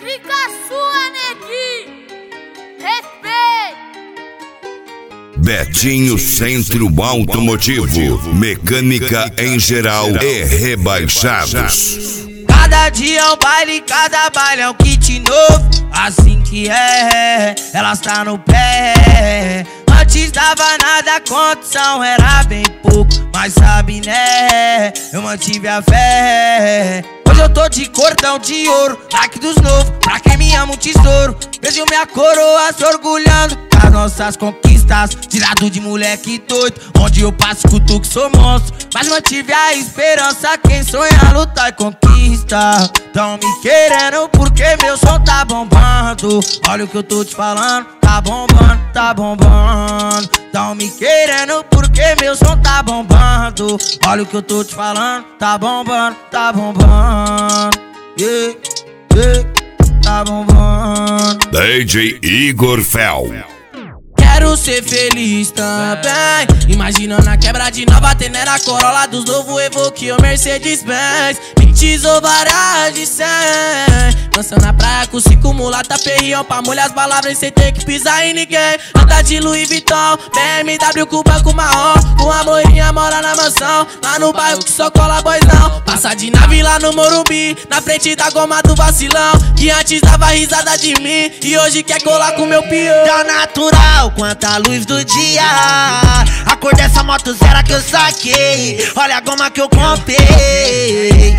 clica sua, neguinho. Respeito. Betinho Centro Automotivo, mecânica em geral e rebaixados. Cada dia é um baile, cada baile é um kit novo. Assim que é, elas tá no pé. Antes dava nada, a condição era bem pouco, mas sabe né, eu mantive a fé. Hoje eu tô de cordão de ouro, like dos novos, pra quem me ama um tesouro. Vejo minha coroa se orgulhando das nossas conquistas, tirado de moleque doido, onde eu passo escuto que sou monstro. Mas mantive a esperança, quem sonha luta e conquista. Tão me querendo porque meu som tá bombando. Olha o que eu tô te falando, tá bombando, tá bombando. Tão me querendo porque meu som tá bombando. Olha o que eu tô te falando, tá bombando, tá bombando. Yeah, yeah, tá bombando. DJ Igor Fel. Quero ser feliz também, imaginando a quebra de nova Tenera, Corolla dos novo Evoque ou Mercedes-Benz. Pintes ou varas de 100, dançando na praia com 5 mulata perrião, pra molhar as palavras sem ter que pisar em ninguém. Anda de Louis Vuitton, BMW com banco marrom, com a morinha mora na mansão, lá no bairro que só cola boizão. Passa de nave lá no Morumbi, na frente da goma do vacilão, que antes dava risada de mim e hoje quer colar com meu peão. Tá natural quanto a luz do dia, a cor dessa moto zero que eu saquei. Olha a goma que eu comprei.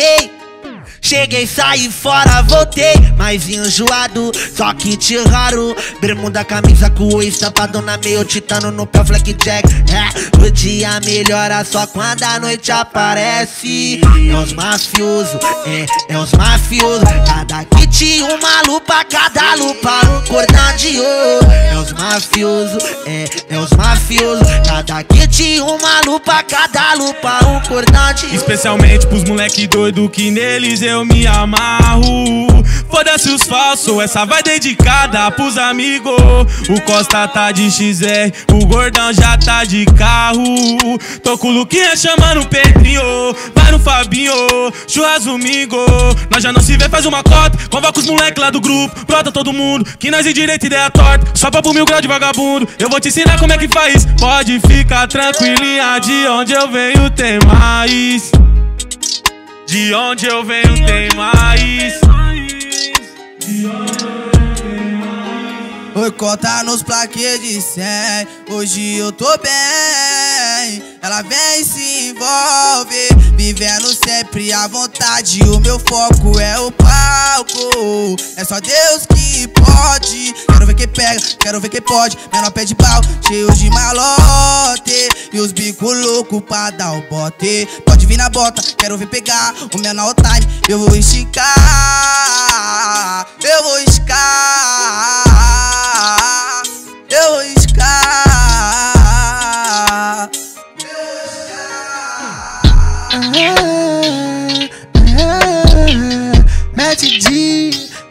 Cheguei, saí fora, voltei, mas enjoado, só kit raro. Bermuda, camisa com o estampado na meio, titano no pé, blackjack. O dia melhora só quando a noite aparece. É os mafiosos, é os mafiosos. Cada kit uma lupa, cada lupa um cordão de ouro. É os mafiosos, é os mafiosos. Cada kit uma lupa, cada lupa um cordão de ouro. Especialmente pros moleque doido que neles eu me amarro. Foda-se os falsos, essa vai dedicada pros amigos. O Costa tá de XR, o Gordão já tá de carro. Tô com o Luquinha chamando o Pedrinho, vai no Fabinho, churras domingo. Nós já não se vê, faz uma cota, convoca os moleque lá do grupo, brota todo mundo, que nós endireita ideia torta, só papo 1000 graus de vagabundo. Eu vou te ensinar como é que faz, pode ficar tranquilinha, de onde eu venho tem mais. De onde eu venho tem mais. Oi, cota nos plaquês de 100, hoje eu tô bem. Ela vem e se envolve, vivendo sempre à vontade. O meu foco é o palco, é só Deus que pode. Quero ver quem pega, quero ver quem pode. Menor pé de pau, cheio de malote, e os bico louco pra dar o bote. Pode vir na bota, quero ver pegar o menor time. Eu vou esticar, eu vou esticar, eu vou esticar. Mete de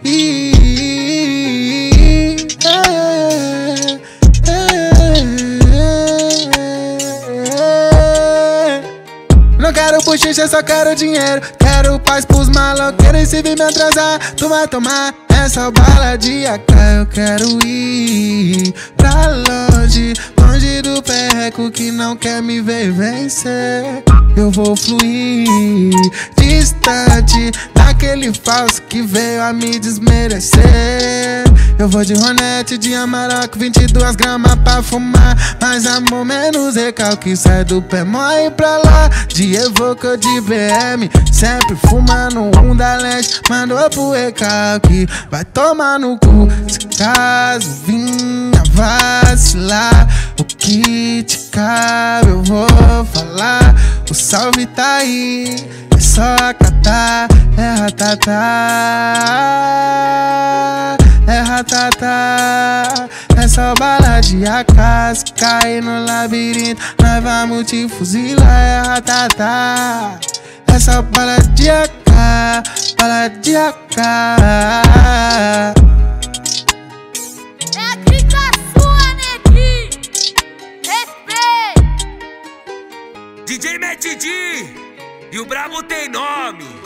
não quero bochicha, só quero dinheiro. Quero paz pros maloqueiros, e se vir me atrasar, tu vai tomar essa bala de AK. Eu quero ir pra longe, longe do perreco que não quer me ver vencer. Eu vou fluir distante daquele falso que veio a me desmerecer. Eu vou de Ronete, de Amarok, 22 gramas pra fumar. Mais amor, menos recalque, sai do pé, morre pra lá. De Evoque ou de BM, sempre fumando um da leste. Mandou pro recalque, vai tomar no cu. Se caso vinha vacilar, o que te cabe eu vou falar. O salve tá aí, é só acatar. É ratatá, é ratatá. É só bala de AK, se cair no labirinto nós vamos te fuzilar. É ratatá, é só bala de AK, bala de AK. É a clica sua, neguinho. Respeito. DJ Mete D e o brabo tem nome.